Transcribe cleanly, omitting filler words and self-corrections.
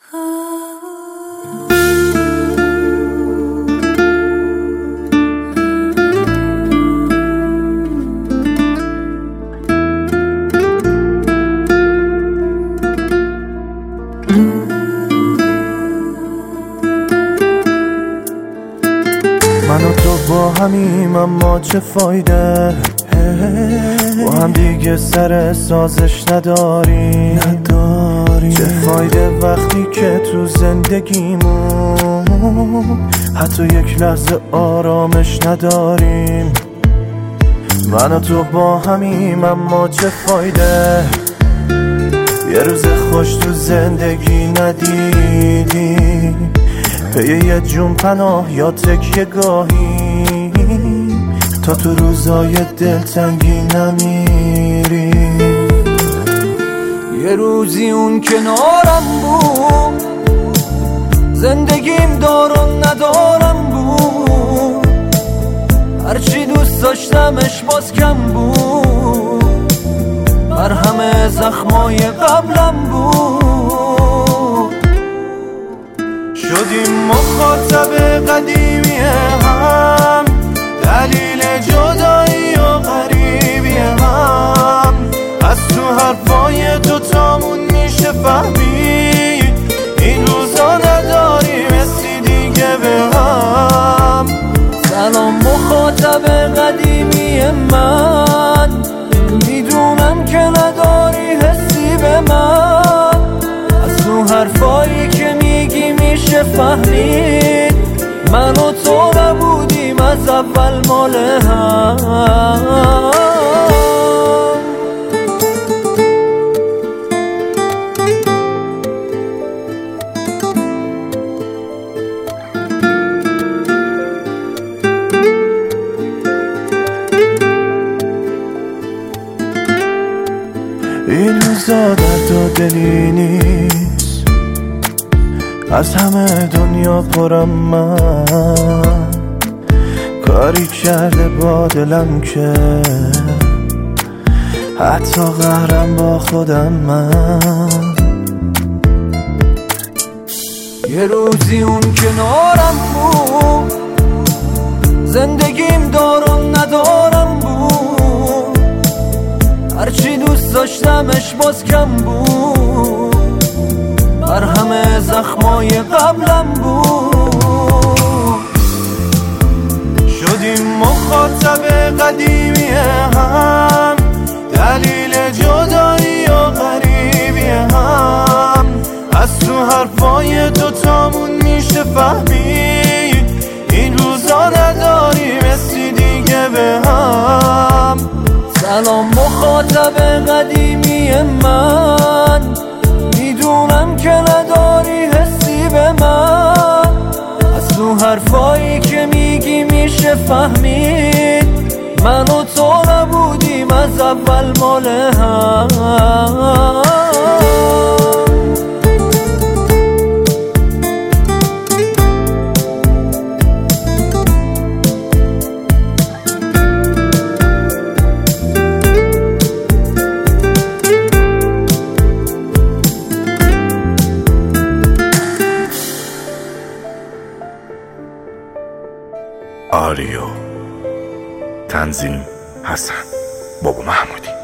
من و تو با همیم اما چه فایده، با هم دیگه سر سازش نداریم. چه فایده وقتی که تو زندگیمون حتی یک لحظه آرامش نداریم. من و تو با همیم اما چه فایده، یه روز خوش تو زندگی ندیدیم. پی یه جون پناه یا تکیه گاهی تا تو روزای دلتنگی نمیری. یه روزی اون کنارم بود، زندگیم دار و ندارم بود. هرچی دوست داشتمش باز کم بود، مرهم زخمای قبلم بود. شدیم مخاطب قدیمی هم، دلیل جدایی و غریبی هم. از تو حرفای دوتامون میشه فهمید این روزا نداریم حسی دیگه به هم. سلام مخاطب قدیمی من، میدونم که نداری حسی به من. از تو حرفایی که میگی میشه فهمید من و تو نبودیم از اول مال هم. این روزا درد و دلی نیست، از همه دنیا پرم من. کاری کرده با دلم که حتی قهرم با خودم من. یه روزی اون کنارم بود، زندگیم دار و ندارم بود. هرچی دوست داشتمش باز کم بود، مرهم زخمای قبلم بود. شدیم مخاطب قدیمی هم، دلیل جدایی و غریبی هم. از تو حرفای دوتامون میشه فهمید این روزا نداریم حسی دیگه به هم. سلام مخاطب قدیمی من، میدونم که نداری حسی به من. از تو حرفایی که میگی میشه فهمید من و تو نبودیم از اول مال هم. آریو، تنظیم حسن بابا محمودی.